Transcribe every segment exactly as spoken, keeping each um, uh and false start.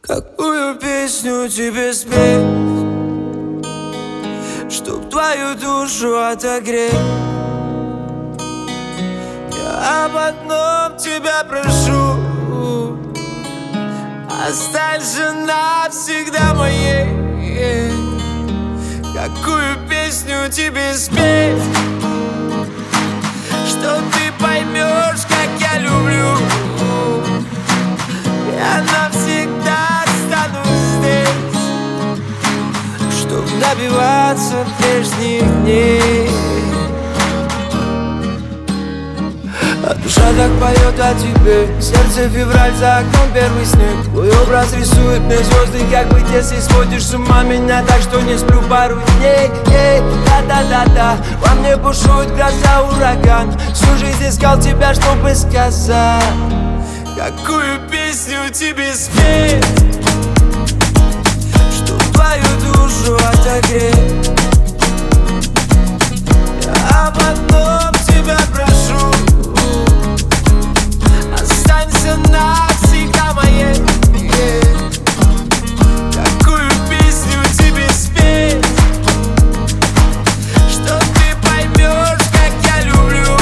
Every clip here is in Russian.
Какую песню тебе спеть, чтоб твою душу отогреть? Я об одном тебя прошу: останься навсегда моей. Какую песню тебе спеть, что ты поймешь, как я люблю? Я навсегда останусь здесь, чтоб добиваться прежних дней. А душа так поет о тебе, сердце февраль, за окном первый снег. Твой образ рисует мне звезды, как быть, если сводишь с ума меня так, что не сплю пару дней. Эй, да-да-да-да, во мне бушует гроза, ураган. Всю жизнь искал тебя, чтобы сказать. Какую песню тебе спеть, чтоб твою душу отогреть? Я об одном тебя прошу: останься навсегда моей. Какую песню тебе спеть, что ты поймешь, как я люблю?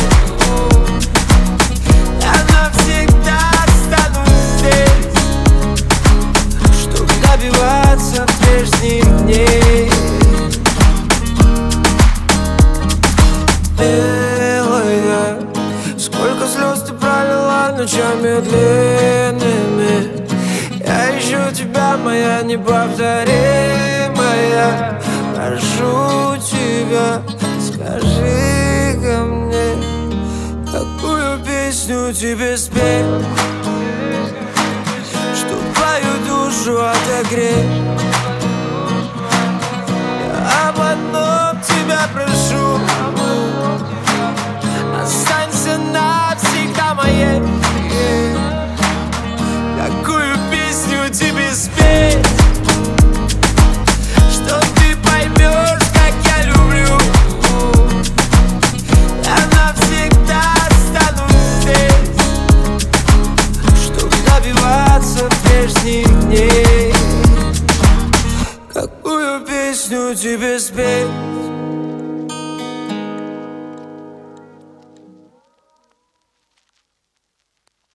Я навсегда останусь здесь, чтоб добиваться прежних дней. Белая, сколько слез ты пролила ночами длинными. Я ищу тебя, моя неповторимая. Прошу тебя, скажи ко мне, какую песню тебе спеть, чтоб твою душу отогреть? Я об одном тебя прошу: останься навсегда моей. Какую песню тебе спеть, что ты поймешь, как я люблю? Я навсегда останусь здесь, чтоб добиваться прежних дней. Какую песню тебе спеть,